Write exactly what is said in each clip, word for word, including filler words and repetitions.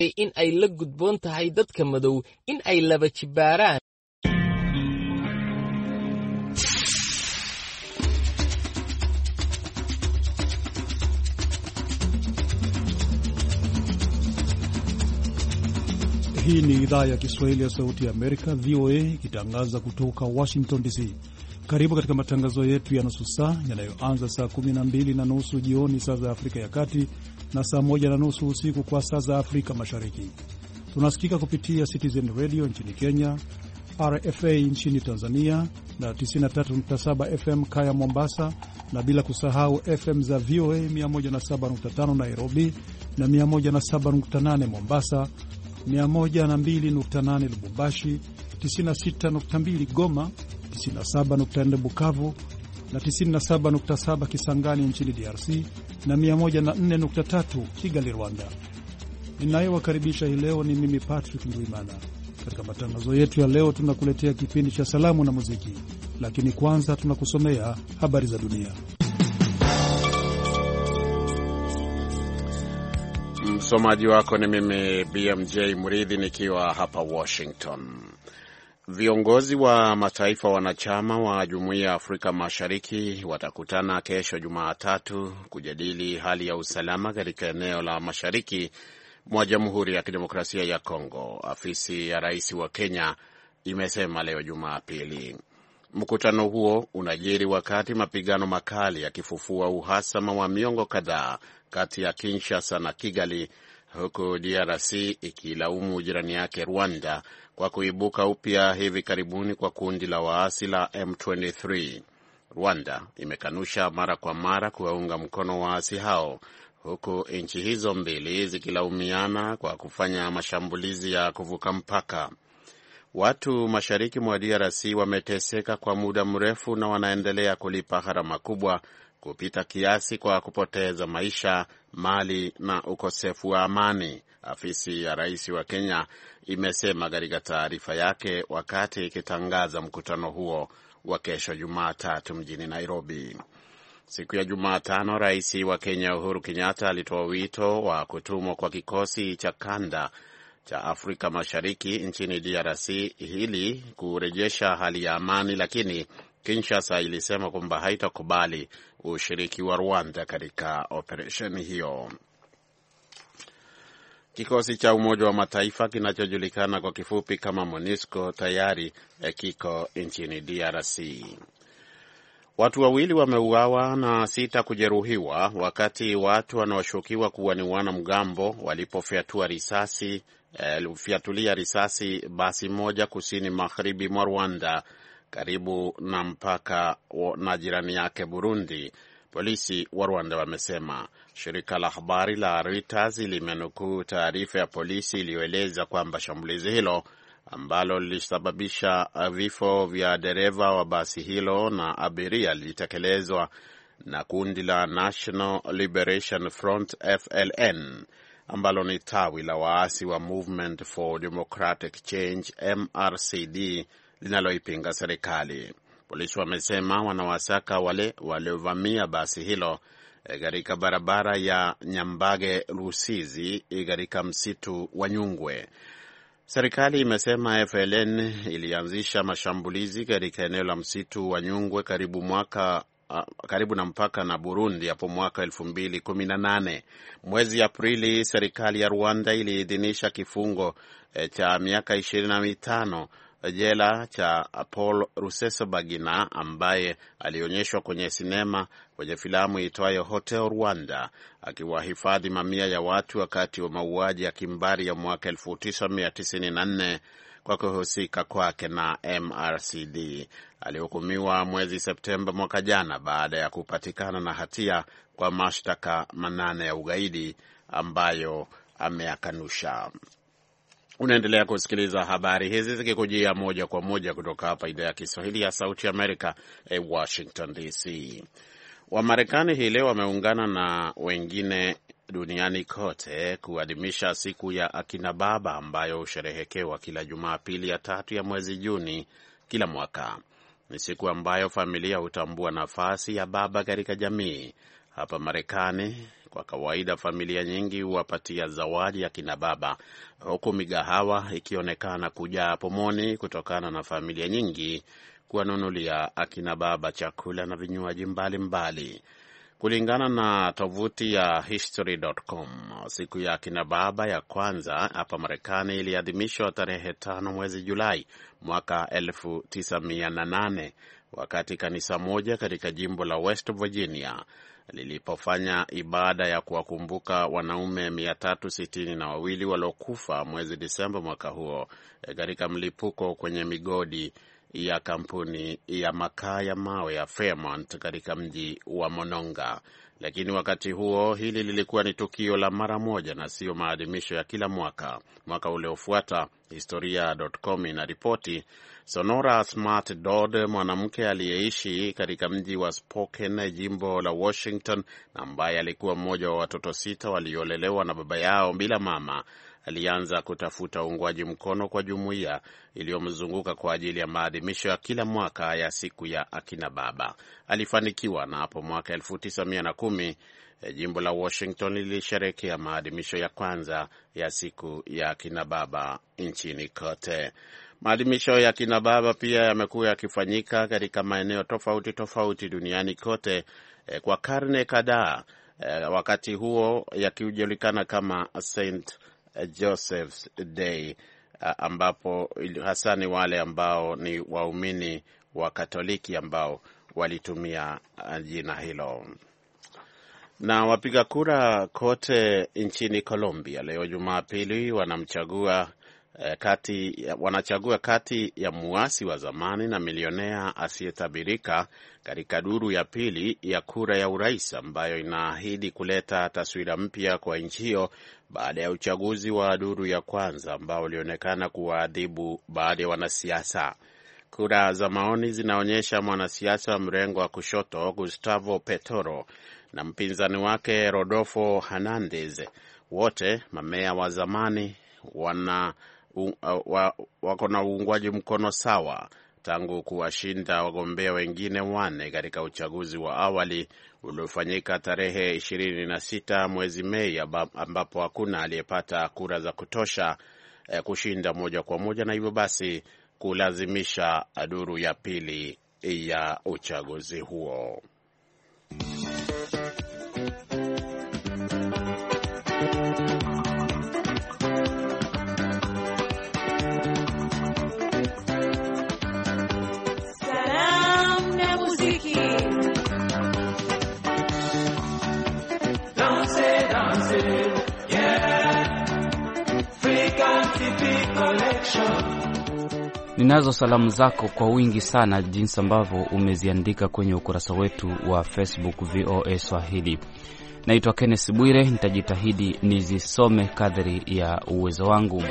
in ay la gudboon tahay dadka madow in ay laba jibaaraan. Hii ni idhaa ya Kiswahili ya Sauti ya Amerika, V O A, ikitangaza kutoka Washington D C. Karibu katika matangazo yetu ya nusu saa yanayoanza saa kumi na mbili na nusu jioni saa za Afrika ya Kati na saa moja na nusu usiku kwa saa za Afrika Mashariki. Tunasikika kupitia Citizen Radio nchini Kenya, R F A nchini Tanzania na tisini na tatu nukta saba F M Kaya Mombasa, na bila kusahau F M za V O A mia moja na saba nukta tano Nairobi na mia moja na saba nukta nane Mombasa, mia moja na mbili nukta nane Lubumbashi, tisini na sita nukta mbili Goma, tisini na saba nukta nne Bukavu na tisini na saba nukta saba Kisangani nchini D R C na mia moja na nne nukta tatu Kigali, Rwanda. Ninayewakaribisha hii leo ni mimi Patrick Ndwimana. Katika matangazo yetu ya leo tunakuletea kipindi cha salamu na muziki, lakini kwanza tunakusomea habari za dunia. Msomaji wako ni mimi B M J Muridhi nikiwa hapa Washington. Viongozi wa mataifa wanachama wa Jumuiya ya Afrika Mashariki watakutana kesho Jumatatu kujadili hali ya usalama katika eneo la mashariki mwa Jamhuri ya Kidemokrasia ya Kongo, afisi ya rais wa Kenya imesema leo Jumapili. Mkutano huo unajiri wakati mapigano makali yakifufua uhasama wa miongo kadhaa kati ya Kinshasa na Kigali, huku D R C ikilaumu jirani yake Rwanda kwa kuibuka upya hivi karibuni kwa kundi la waasi la M ishirini na tatu. Rwanda imekanusha mara kwa mara kuwaunga mkono waasi hao, huku nchi hizo mbili zikilaumiana kwa kufanya mashambulizi ya kuvuka mpaka. Watu mashariki mwa D R C wameteseka kwa muda mrefu na wanaendelea kulipa gharama kubwa kupita kiasi kwa kupoteza maisha, mali na ukosefu wa amani, afisi ya rais wa Kenya imesema katika taarifa yake wakati ikitangaza mkutano huo wa kesho Jumatatu mjini Nairobi. Siku ya Jumatano, rais wa Kenya Uhuru Kenyatta alitoa wito wa kutumwa kwa kikosi cha kanda cha Afrika Mashariki nchini D R C ili kurejesha hali ya amani, lakini Kinshasa ilisema kwamba haitakubali ushiriki wa Rwanda katika operesheni hiyo. Kikosi cha Umoja wa Mataifa kinachojulikana kwa kifupi kama MONUSCO tayari kiko nchini D R C. Watu wawili wameuawa na sita kujeruhiwa wakati watu wanaoshukiwa kuwa ni wanamgambo walipofyatua risasi fiatulia risasi basi moja kusini magharibi mwa Rwanda karibu na mpaka na jirani yake Burundi, polisi wa Rwanda wamesema. Shirika la habari la Reuters limenukuu taarifa ya polisi iliyoeleza kwamba shambulizi hilo ambalo lilisababisha vifo vya dereva wa basi hilo na abiria lilitekelezwa na kundi la National Liberation Front F L N ambalo ni tawi la waasi wa Movement for Democratic Change M R C D linaloipinga serikali. Polisi wamesema wanawasaka wale waliovamia basi hilo katika barabara ya Nyambage Rusizi katika msitu wa Nyungwe. Serikali imesema F L N ilianzisha mashambulizi katika eneo la msitu wa Nyungwe karibu mwaka karibu na mpaka na Burundi hapo mwaka elfu mbili kumi na nane. Mwezi Aprili serikali ya Rwanda iliidhinisha kifungo cha miaka ishirini na mitano jela cha Paul Rusesabagina ambaye alionyeshwa kwenye sinema kwenye filamu itwayo Hotel Rwanda akiwahifadhi mamia ya watu wakati wa mauaji ya kimbari ya mwaka elfu tisa mia tisini na nne kwa kuhusika kwake na M R C D. Alihukumiwa mwezi Septemba mwaka jana baada ya kupatikana na hatia kwa mashtaka manane ya ugaidi ambayo ameyakanusha. Unaendelea kusikiliza habari hizi zikikujia moja kwa moja kutoka hapa idhaa ya Kiswahili ya Sauti Amerika, eh, Washington D C. Wamarekani hii leo wameungana na wengine duniani kote kuadhimisha siku ya akina baba ambayo husherehekewa kila Jumapili ya tatu ya mwezi Juni kila mwaka. Ni siku ambayo familia hutambua nafasi ya baba katika jamii. Hapa Marekani, Kwa kawaida familia nyingi huwapatia zawadi ya kina baba, huku migahawa ikionekana kujaa pomoni kutokana na familia nyingi kuwanunulia akina baba chakula na vinywaji mbalimbali. Kulingana na tovuti ya history dot com, siku ya akina baba ya kwanza hapa Marekani iliadhimishwa tarehe tano mwezi Julai mwaka elfu tisa mia nane, wakati kanisa moja katika jimbo la West Virginia lilipofanya ibada ya kuwakumbuka wanaume mia tatu sitini na wawili waliokufa mwezi Disemba mwaka huo katika mlipuko kwenye migodi ya kampuni ya makaa ya mawe ya Fairmont katika mji wa Monongah. Lakini wakati huo hili lilikuwa ni tukio la mara moja na sio maadhimisho ya kila mwaka. Mwaka uliofuata, historia dot com inaripoti, Sonora Smart Dodd, mwanamke aliyeishi katika mji wa Spokane, jimbo la Washington, na ambaye alikuwa mmoja wa watoto sita waliolelewa na baba yao bila mama, alianza kutafuta uungwaji mkono kwa jumuiya iliyomzunguka kwa ajili ya maadhimisho ya kila mwaka ya siku ya akina baba. Alifanikiwa, na hapo mwaka elfu tisa mia kumi jimbo la Washington lilisherehekea maadhimisho ya kwanza ya siku ya akina baba nchini kote. Maadhimisho ya akina baba pia yamekuwa yakifanyika katika maeneo tofauti tofauti duniani kote eh, kwa karne kadhaa, eh, wakati huo yakijulikana kama Saint Joseph's Day, ambapo hasa ni wale ambao ni waumini wa Katoliki ambao walitumia jina hilo. Na wapiga kura kote nchini Colombia leo Jumapili wanamchagua eh, kati wanachagua kati ya muasi wa zamani na milionea asiyetabirika katika duru ya pili ya kura ya urais ambayo inaahidi kuleta taswira mpya kwa nchi hiyo baada ya uchaguzi wa duru ya kwanza ambao ulionekana kuwaadhibu baadhi ya wanasiasa. Kura za maoni zinaonyesha mwanasiasa wa mrengo wa kushoto Gustavo Petro na mpinzani wake Rodolfo Hernandez, wote mamea wa zamani, wana uh, wa, wako na uungwaji mkono sawa tangu kuwashinda wagombea wengine wane katika uchaguzi wa awali uliofanyika tarehe ishirini na sita mwezi Mei, ambapo hakuna aliyepata kura za kutosha eh, kushinda moja kwa moja, na hivyo basi kulazimisha duru ya pili ya uchaguzi huo. Ninazo salamu zako kwa wingi sana, jinsi ambavyo umeziandika kwenye ukurasa wetu wa Facebook V O A Swahili. Naitwa Kenneth Bwire, nitajitahidi nizisome kadri ya uwezo wangu.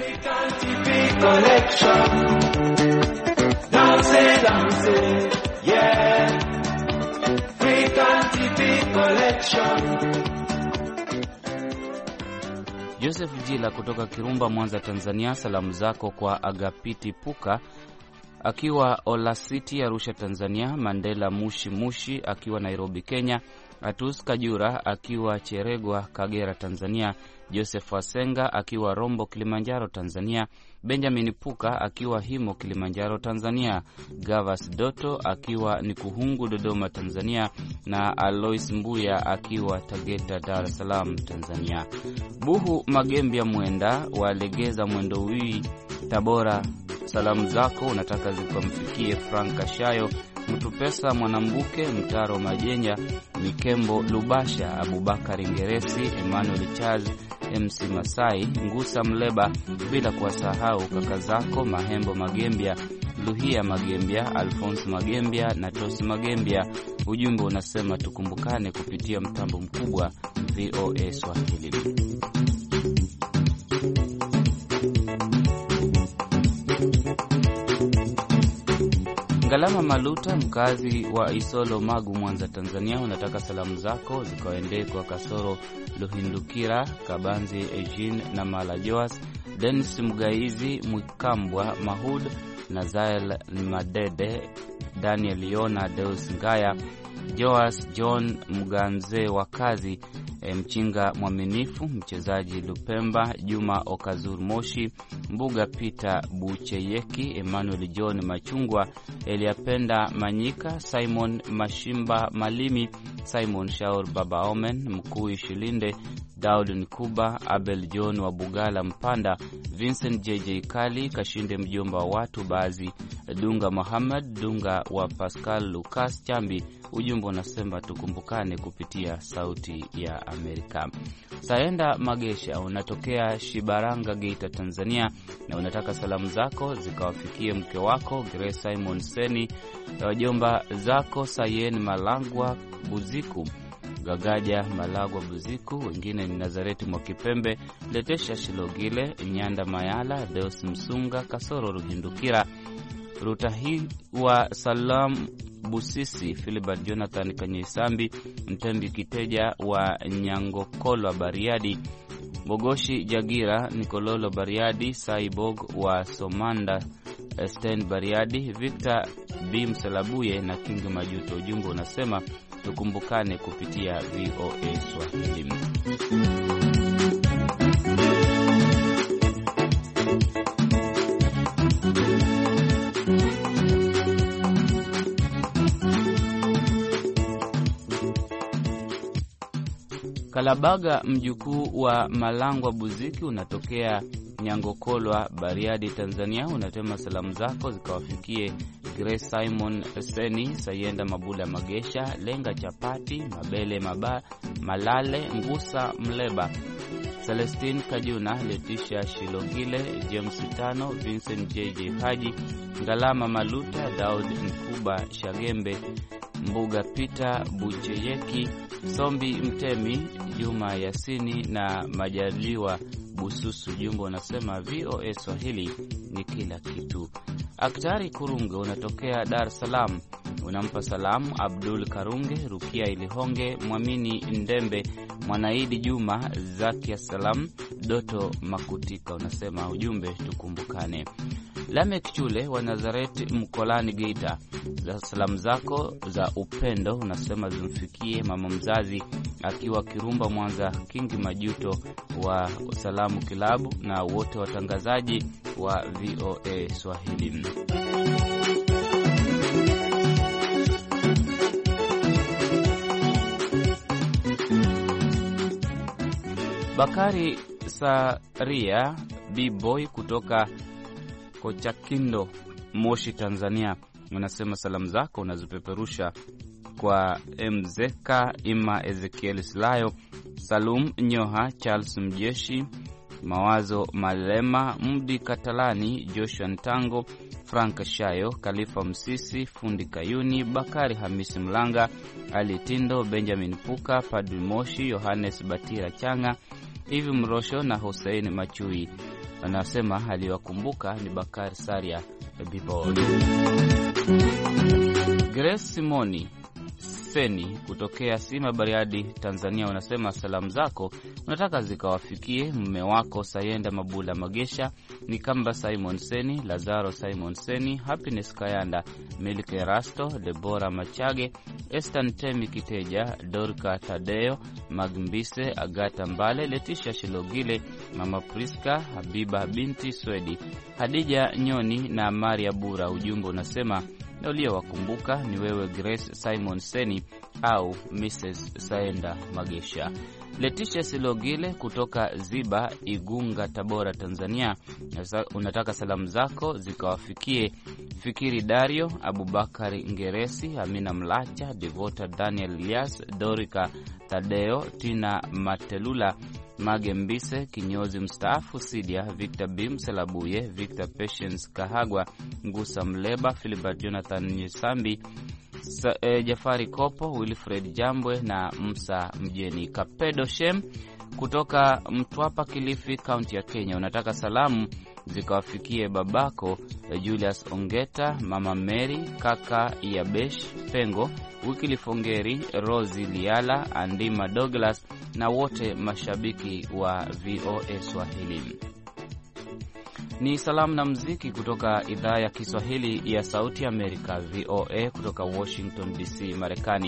Joseph Jila kutoka Kirumba, Mwanza, Tanzania. Salamu zako kwa Agapiti Puka akiwa Olasiti, Arusha, Tanzania. Mandela Mushi Mushi akiwa Nairobi, Kenya. Atus Kajura akiwa Cheregwa, Kagera, Tanzania. Joseph Wasenga akiwa Rombo, Kilimanjaro, Tanzania. Benjamin Puka akiwa Himo, Kilimanjaro, Tanzania. Gavas Doto akiwa Nikuhungu, Dodoma, Tanzania, na Alois Mbuya akiwa Tageta, Dar es Salaam, Tanzania. Buhu Magembia Mwenda walegeza Mwendo Wii, Tabora. Salamu zako unataka zikamfikie Franka Shayo, Mtupesa Mwanambuke, Mtaro Majenya, Mikembo Lubasha, Abubakar Ngeresi, Emmanuel Charles, M C Masai, Ngusa Mleba, bila kuwasahau kaka zako Mahembo Magembia, Luhia Magembia, Alphonse Magembia na Tosi Magembia. Ujumbe unasema tukumbukane kupitia mtambo mkubwa V O A Swahili. Ngalama Maluta, mkazi wa Isolo, Magu, Mwanza, Tanzania, unataka salamu zako zikawaendee kwa Kasoro Luhindukira, Kabanzi Ejin na Mala Joas, Dennis Mugaizi, Mwikambwa Mahud, Nazael Madede, Daniel Yona, Deus Ngaya, Joas John Mganze wa kazi, E, Mchinga Mwaminifu, mchezaji Lupemba, Juma Okazur Moshi, Mbuga Peter Bucheyeki, Emmanuel John Machungwa, Eliapenda Manyika, Simon Mashimba Malimi, Simon Shaur Baba Omen, Mkuu Shilinde, Daud Nkuba, Abel John wa Bugala Mpanda, Vincent J J Kali, Kashinde mjomba wa watu baadhi, Dunga Muhammad, Dunga wa Pascal Lucas Chambi. Ujumbe unasema tukumbukane kupitia Sauti ya Amerika. Saenda Magesha, unatokea Shibaranga, Geita, Tanzania, na unataka salamu zako zikawafikie mke wako Grace Simon Seni, wajomba zako Sayen Malangwa Buziku, Gagaja Malagwa Buziku, wengine ni Nazareti Mwakipembe, Letesha Shilogile, Nyanda Mayala, Deus Msunga, Kasoro Ruhindukira, Rutahi wa Salam Busisi, Philibert Jonathan Kanyisambi, Mtembi Kiteja wa Nyangokolwa Bariadi, Bogoshi Jagira, Nikololo Bariadi, Saibog wa Somanda, Sten Bariadi, Victor Bim Salabuye na King Majuto. Ujumbe unasema tukumbukane kupitia V O A Swahili. Kalabaga mjukuu wa Malangwa Buziki, unatokea Nyangokolwa Bariadi, Tanzania, unatema salamu zako zikawafikie Grace Simon Seni, Sayenda Mabula Magesha, Lenga Chapati, Mabele Maba, Malale Ngusa Mleba, Celestine Kajuna, Letisha Shilogile, James Tano, Vincent J J Haji, Ngalama Maluta, Daud Nkuba Shagembe, Mbuga Peter Bucheyeki, Sombi Mtemi, Juma Yasini na Majaliwa Bususu. Jumbo unasema V O A Swahili ni kila kitu. Aktari Kurunge, unatokea Dar es Salaam, unampa salamu Abdul Karunge, Rukia Ilihonge, Mwamini Ndembe, Mwanaidi Juma, Zakia Salam, Doto Makutika. Unasema ujumbe tukumbukane. Lamek Chule wa Nazareti Mkolani Geita, za salamu zako za upendo unasema zimfikie mama mzazi akiwa Kirumba Mwanza, Kingi Majuto wa Salamu Kilabu na wote watangazaji wa V O A Swahili. Bakari Saria B-boy kutoka Kochakindo, Moshi, Tanzania, unasema salamu zako unazipeperusha kwa Mzeka Ima Ezekiel Slayo, Salum Nyoha, Charles Mjeshi, Mawazo Malema, Mudi Katalani, Joshua Ntango, Frank Shayo, Khalifa Msisi, Fundi Kayuni, Bakari Hamisi Mlanga, Ali Tindo, Benjamin Puka, Padri Moshi, Yohanes Batira Changa, Ivi Mrosho na Hussein Machui. Anasema aliwakumbuka ni Bakari Saria Bibo. Grace Simoni Seni kutokea Sima Bariadi, Tanzania, unasema salamu zako unataka zikawafikie mume wako Sayenda Mabula Magesha, Nikamba Simon Seni, Lazaro Simon Seni, Happiness Kayanda, Milke Rasto, Deborah Machage, Estan Temi Kiteja, Dorka Tadeo, Magmbise, Agata Mbale, Letisha Shilogile, Mama Priska, Habiba binti Swedi, Hadija Nyoni na Maria Bura. Ujumbe unasema na uliowakumbuka ni wewe Grace Simon Seni au Missus Saenda Magesha. Letisha Silogile kutoka Ziba, Igunga, Tabora, Tanzania, unataka salamu zako zikawafikie Fikiri Dario, Abubakari Ngeresi, Amina Mlacha, Devota Daniel Elias, Dorika Tadeo, Tina Matelula, Mage Mbise, kinyozi mstaafu Sidia, Victor Bim Selabuye, Victor Patience Kahagwa, Ngusa Mleba, Philibert Jonathan Nyisambi, Sa, e, Jafari Kopo, Wilfred Jambwe na Msa Mjeni. Kapedo Shem kutoka Mtwapa, Kilifi, kaunti ya Kenya, unataka salamu zikawafikie babako Julius Ongeta, Mama Mary, kaka Yabesh Pengo, Wikilifongeri, Rosie Liala, Andima Douglas na wote mashabiki wa V O A Swahili. Ni salamu na muziki kutoka idhaa ya Kiswahili ya Sauti Amerika, V O A, kutoka Washington D C, Marekani.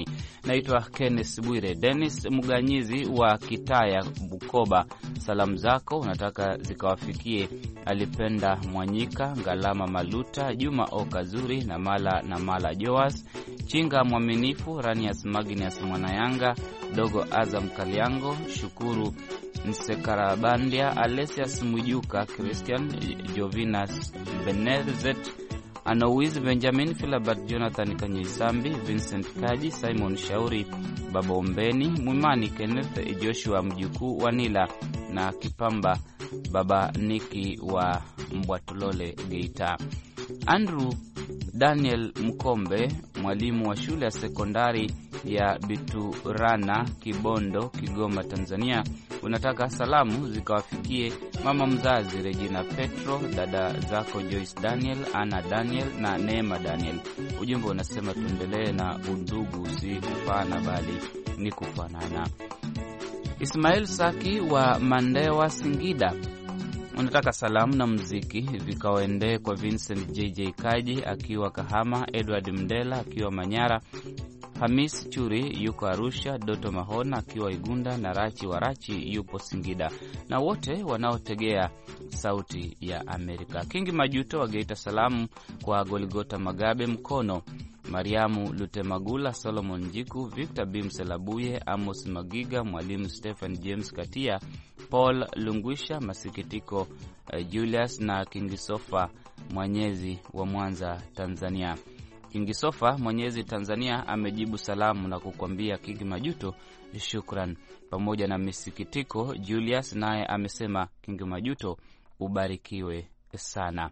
Naitwa Kenneth Bwire. Dennis Muganyizi wa Kitaya, Bukoba, salamu zako unataka zikawafikie Alipenda Mwanyika, Ngalama Maluta, Juma Okazuri na Mala na Mala Joas, Chinga Mwaminifu, Ranias Magnias Mwanayanga, Dogo Azam Kaliango, Shukuru Nsekarabandia, Alesias Mujuka, Christian Jovinas Benezet, Anowiz Benjamin, Philibert Jonathan Kanyisambi, Vincent Kaji, Simon Shauri, Baba Ombeni, Mwimani Kenneth, Joshua Mjukuu Wanila na Kipamba Baba Niki wa Mbwatulole Geita. Andrew Daniel Mkombe, mwalimu wa shule ya sekondari ya Biturana, Kibondo, Kigoma, Tanzania, unataka salamu zikawafikie mama mzazi Regina Petro, dada zako Joyce Daniel, Anna Daniel na Neema Daniel. Ujumbe unasema tuendelee na undugu, si kufana bali ni kufanana. Ismail Saki wa Mandewa, Singida, unataka salamu na muziki vikawaendee kwa Vincent J J Kaji akiwa Kahama, Edward Mdela akiwa Manyara, Hamis Churi yuko Arusha, Doto Mahona akiwa Igunda na Rachi Warachi yupo Singida, na wote wanaotegea Sauti ya Amerika. Kingi Majuto wa Geita, salamu kwa Goligota Magabe Mkono, Mariamu Lutemagula, Solomon Jiku, Victor Bimselabuye, Amos Magiga, Mwalimu Stephen James Katia, Paul Lungwisha, Masikitiko uh, Julius na Kingisofa Mwenyezi wa Mwanza, Tanzania. Kingisofa Mwenyezi Tanzania amejibu salamu na kukwambia Kingi Majuto shukran, pamoja na Misikitiko Julius naye amesema Kingi Majuto ubarikiwe sana.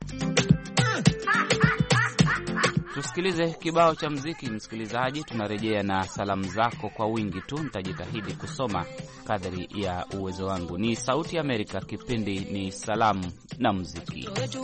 Tusikilize kibao cha muziki, msikilizaji. Tunarejea na salamu zako kwa wingi tu, nitajitahidi kusoma kadri ya uwezo wangu. Ni Sauti ya Amerika, kipindi ni salamu na muziki.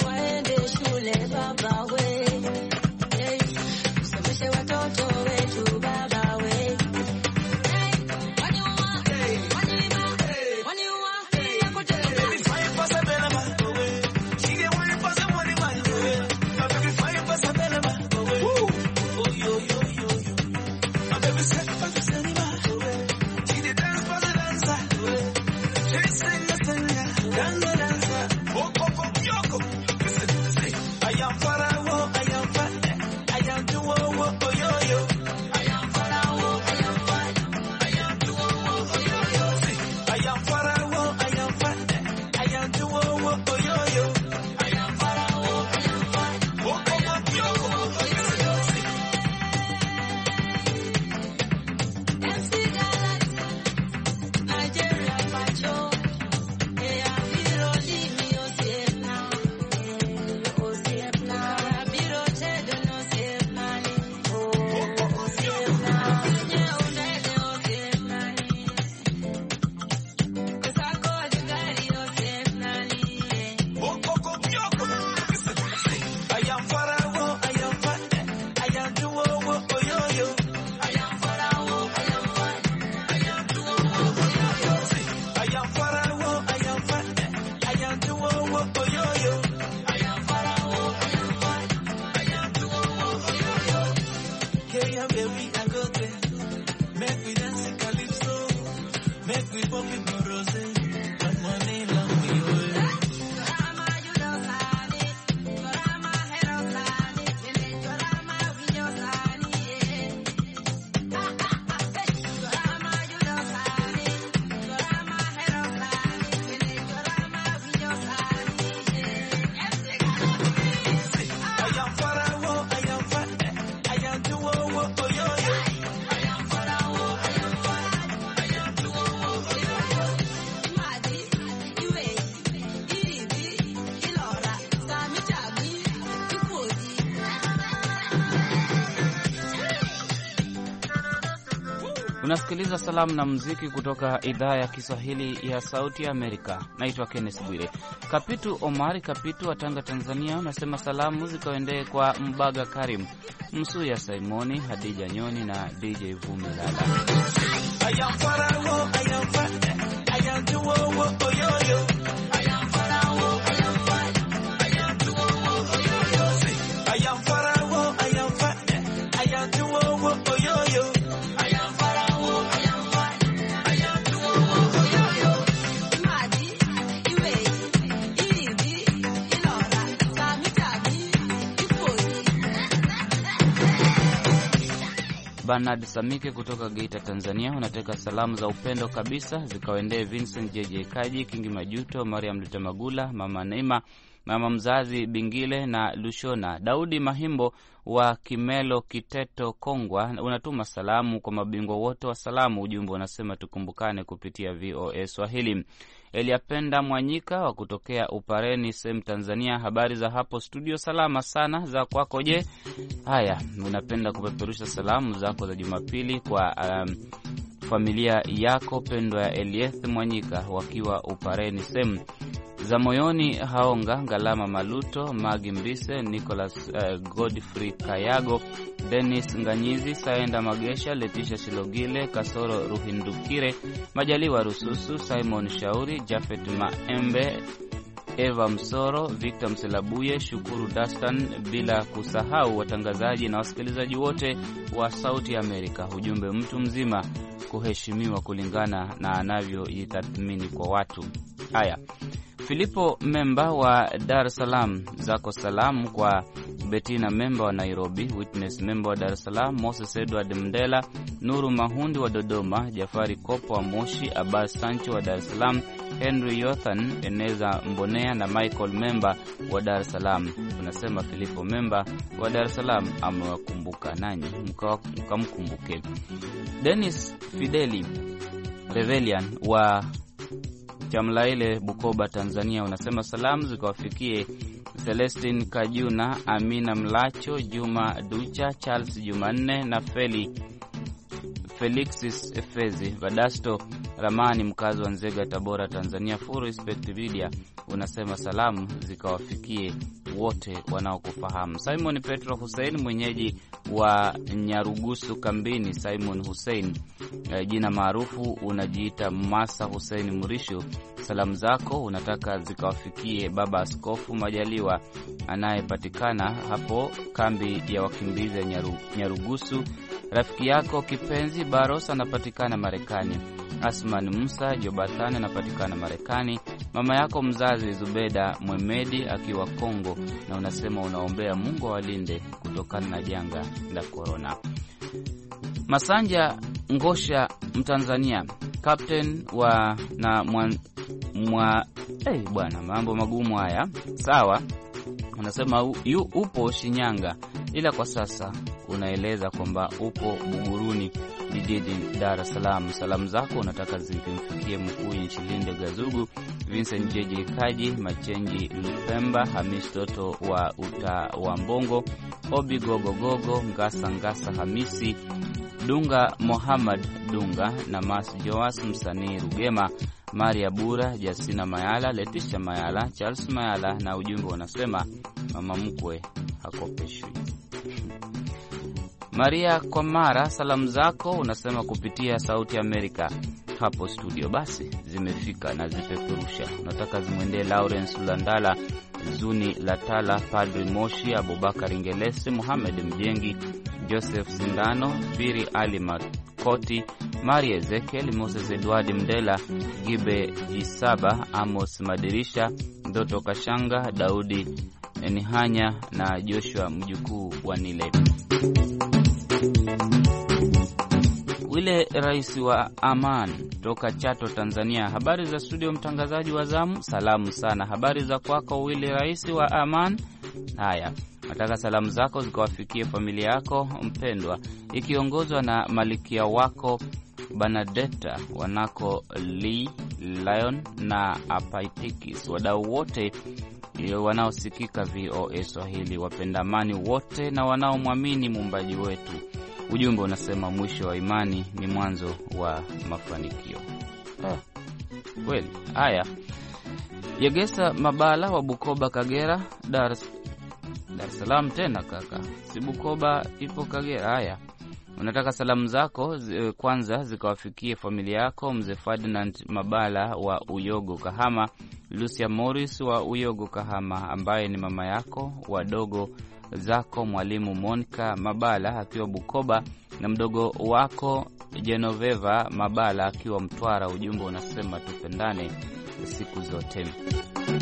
Unasikiliza salamu na muziki kutoka idhaa ya Kiswahili ya Sauti ya Amerika. Naitwa Kenneth Bwire. Kapitu Omari Kapitu wa Tanga, Tanzania, unasema salamu zikaendee kwa Mbaga Karim, Msuya Simoni, Hadija Nyoni na D J Vumilala. Bernard Samike kutoka Geita, Tanzania, unataka salamu za upendo kabisa zikawaendee Vincent J J Kaji, Kingi Majuto, Mariam Lutemagula, Mama Neema, mama mzazi Bingile na Lushona. Daudi Mahimbo wa Kimelo, Kiteto, Kongwa, unatuma salamu kwa mabingwa wote wa salamu. Ujumbe unasema tukumbukane kupitia V O A Swahili. Eliapenda Mwanyika wa kutokea Upareni, Sem, Tanzania, habari za hapo studio? Salama sana, za kwako je? Haya, unapenda kupeperusha salamu zako za Jumapili kwa um, familia yako pendwa ya Elieth Mwanyika wakiwa Upareni, Sem. Za moyoni Haonga Ngalama Maluto, Magi Mbise, Nicholas uh, Godfrey Kayago, Dennis Nganyizi, Saenda Magesha, Letisha Silogile, Kasoro Ruhindukire, Majaliwa Rususu, Simon Shauri, Jafet Maembe, Eva Msoro, Victor Mselabuye, Shukuru Dastan, bila kusahau watangazaji na wasikilizaji wote wa Sauti ya Amerika. Ujumbe, mtu mzima kuheshimiwa kulingana na anavyojitathmini kwa watu. Haya, Filipo Memba wa Dar es Salaam, zako salamu kwa Betina Memba wa Nairobi, Witness Memba wa Dar es Salaam, Moses Edward Mndela, Nuru Mahundi wa Dodoma, Jafari Kopo wa Moshi, Abbas Sancho wa Dar es Salaam, Henry Yothan, Eneza Mbonea na Michael Memba wa Dar es Salaam. Unasema Filipo Memba wa Dar es Salaam amewakumbuka, nanyi mkamkumbuke. Dennis Fideli Revelian wa Chamlaile, Bukoba, Tanzania, unasema salamu zikawafikie Celestine Kajuna, Amina Mlacho, Juma Ducha, Charles Jumanne na Feli Felixis Efezi, Vadasto Ramani, mkazi wa Nzega, Tabora, Tanzania. Full respect media, unasema salamu zikawafikie wote wanaokufahamu. Simon Petro Hussein, mwenyeji wa Nyarugusu Kambini. Simon Hussein, jina maarufu unajiita Masa Hussein Murisho. Salamu zako unataka zikawafikie baba Askofu Majaliwa anayepatikana hapo kambi ya wakimbizi Nyaru, Nyarugusu. Rafiki yako kipenzi Baros anapatikana Marekani. Asman Musa Jobathan anapatikana Marekani. Mama yako mzazi Zubeda Mwemedi akiwa Kongo, na unasema unaombea Mungu awalinde kutokana na janga la corona. Masanja Ngosha, Mtanzania, captain wa na mwa, mwa eh bwana mambo magumu haya. Sawa, unasema u, yu, upo Shinyanga ila kwa sasa unaeleza kwamba upo Buguruni jijini Dar es Salaam. Salamu zako unataka zimfikie mkuu nchi Linde Gazugu, Vincent J J Kaji, Machenji Lupemba, Hamis Toto wa Uta wa Mbongo, Obi Gogo Gogo, Ngasa Ngasa Hamisi, Dunga Muhammad Dunga na Mas Joas Msanii Rugema, Maria Bura, Jasina Mayala, Letisha Mayala, Charles Mayala, na ujumbe unasema mama mkwe hakopeshwi. Maria Komara, salamu zako unasema kupitia Sauti Amerika hapo studio basi zimefika na zipeperusha. Unataka zimwendee Lawrence Landala, Zuni Latala, Padri Moshi, Abubakar Ingelesi, Muhammad Mjengi, Joseph Sindano, Biri Ali Makoti, Maria Ezekiel, Moses Edward Mdela, Gibe Isaba, Amos Madirisha, Ndoto Kashanga, Daudi Enihanya na Joshua mjukuu wa Nile. Wile rais wa Aman toka Chato, Tanzania, habari za studio mtangazaji wa zamu? Salamu sana, habari za kwako Wile rais wa Aman? Haya, nataka salamu zako zikawafikie familia yako mpendwa ikiongozwa na malikia wako Banadetta, wanako Lee, Lion na Apaitikis, wadau wote wanaosikika V O A Swahili, wapendamani wote na wanaomwamini muumbaji wetu. Ujumbe unasema mwisho wa imani ni mwanzo wa mafanikio. Ah, kweli. Haya, Yegesa Mabala wa Bukoba, Kagera, Dar es Salaam tena kaka. Si Bukoba ipo Kagera. Haya, unataka salamu zako zi, kwanza zikawafikie familia yako mzee Ferdinand Mabala wa Uyogo Kahama, Lucia Morris wa Uyogo Kahama ambaye ni mama yako, wadogo zako mwalimu Monica Mabala akiwa Bukoba na mdogo wako Genoveva Mabala akiwa Mtwara. Ujumbe unasema tupendane siku zote.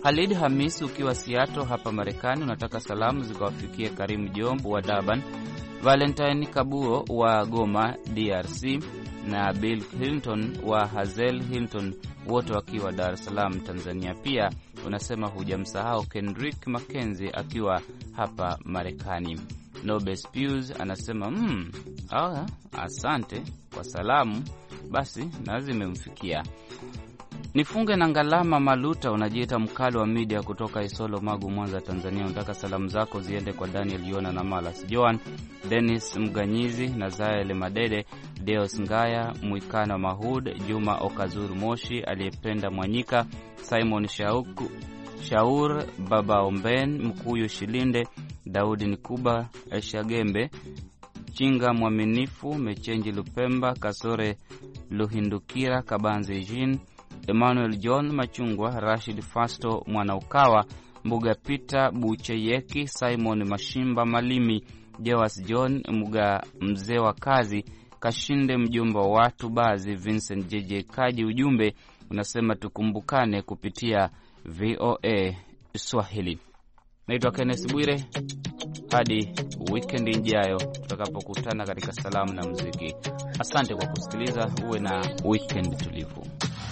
Khalid Hamis ukiwa Seattle hapa Marekani, unataka salamu zikawafikie Karim Jombo wa Durban, Valentine Kabuo wa Goma D R C na Bill Hilton wa Hazel Hilton, wote wakiwa Dar es Salaam Tanzania. Pia unasema hujamsahau Kendrick Mackenzie akiwa hapa Marekani. Nobes Pius anasema mm, ah, asante kwa salamu, basi na zimemfikia. Nifunge na Ngalama Maluta, unajiita mkali wa media kutoka Isolo Magu, Mwanza, Tanzania. Unataka salamu zako ziende kwa Daniel Yona na Malas Joan, Dennis Mganyizi na Zaele Madede, Deos Ngaya, Mwikana Mahud, Juma Okazuru Moshi, Aliyependa Mwanyika, Simon Shauku, Shaur Baba Omben, Mkuyu Shilinde, Daudi Nikuba, Eshagembe, Chinga Mwaminifu, Mechenji Lupemba, Kasore Luhindukira, Kabanze Jean, Emmanuel John Machungwa, Rashid Fasto Mwanaukawa, Mbuga Peter Bucheyeki, Simon Mashimba Malimi, Jewas John Mga Mzee wa Kazi, Kashinde mjumba wa watu bazi, Vincent J J Kaji. Ujumbe unasema tukumbukane kupitia V O A Swahili. Naitwa Kenneth Bwire, hadi weekend ijayo tutakapokutana katika salamu na muziki. Asante kwa kusikiliza, uwe na weekend tulivu.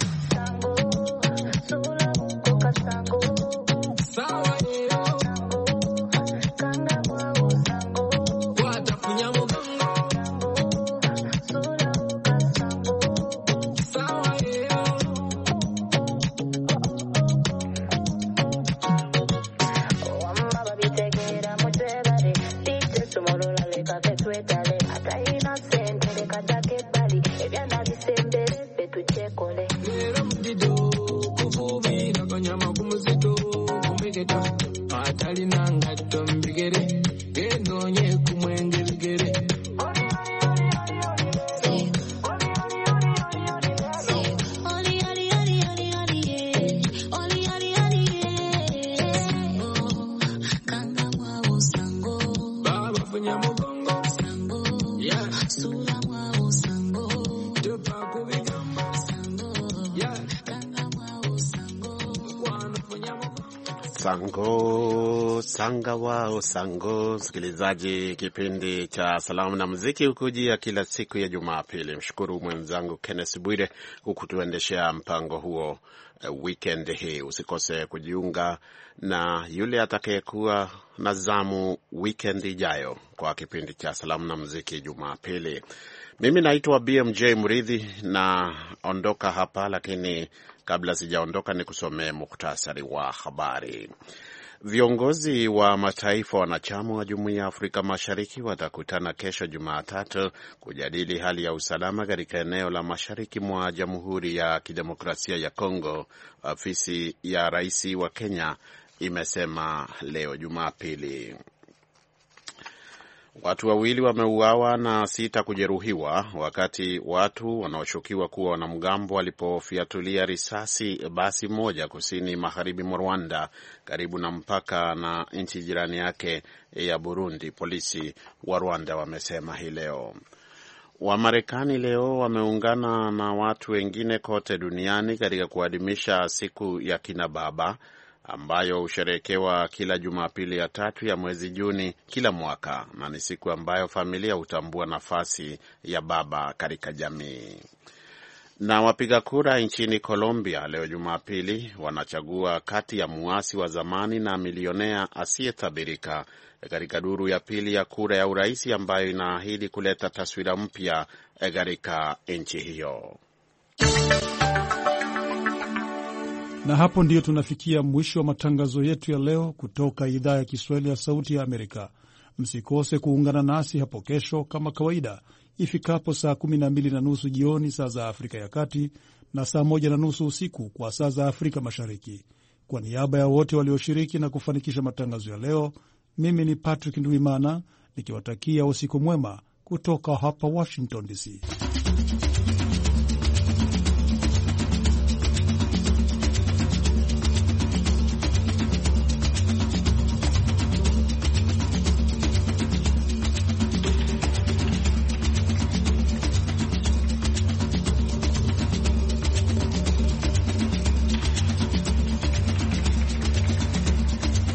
Sango, sanga wao, sango. Msikilizaji, kipindi cha salamu na muziki hukujia kila siku ya Jumapili. Mshukuru mwenzangu Kenneth Bwire kukutuendeshea mpango huo uh, weekend hii. Usikose kujiunga na yule atakayekuwa na zamu weekend ijayo kwa kipindi cha salamu na muziki Jumapili. Mimi naitwa B M J Mridhi na ondoka hapa, lakini kabla sijaondoka ni kusomea muktasari wa habari. Viongozi wa mataifa wanachama wa Jumuiya ya Afrika Mashariki watakutana kesho Jumatatu kujadili hali ya usalama katika eneo la mashariki mwa Jamhuri ya Kidemokrasia ya Kongo, ofisi ya rais wa Kenya imesema leo Jumapili. Watu wawili wameuawa na sita kujeruhiwa wakati watu wanaoshukiwa kuwa wanamgambo walipofiatulia risasi basi moja kusini magharibi mwa Rwanda karibu na mpaka na nchi jirani yake ya Burundi, polisi wa Rwanda wamesema hii leo. Wamarekani leo wameungana na watu wengine kote duniani katika kuadhimisha siku ya kina baba ambayo husherekewa kila Jumapili ya tatu ya mwezi Juni kila mwaka, na ni siku ambayo familia hutambua nafasi ya baba katika jamii. Na wapiga kura nchini Colombia leo Jumapili wanachagua kati ya muasi wa zamani na milionea asiyetabirika katika duru ya pili ya kura ya urais ambayo inaahidi kuleta taswira mpya katika nchi hiyo. Na hapo ndiyo tunafikia mwisho wa matangazo yetu ya leo kutoka idhaa ya Kiswahili ya Sauti ya Amerika. Msikose kuungana nasi hapo kesho kama kawaida ifikapo saa kumi na mbili na nusu jioni saa za Afrika ya Kati na saa moja na nusu usiku kwa saa za Afrika Mashariki. Kwa niaba ya wote walioshiriki na kufanikisha matangazo ya leo, mimi ni Patrick Ndwimana nikiwatakia usiku mwema kutoka hapa Washington D C.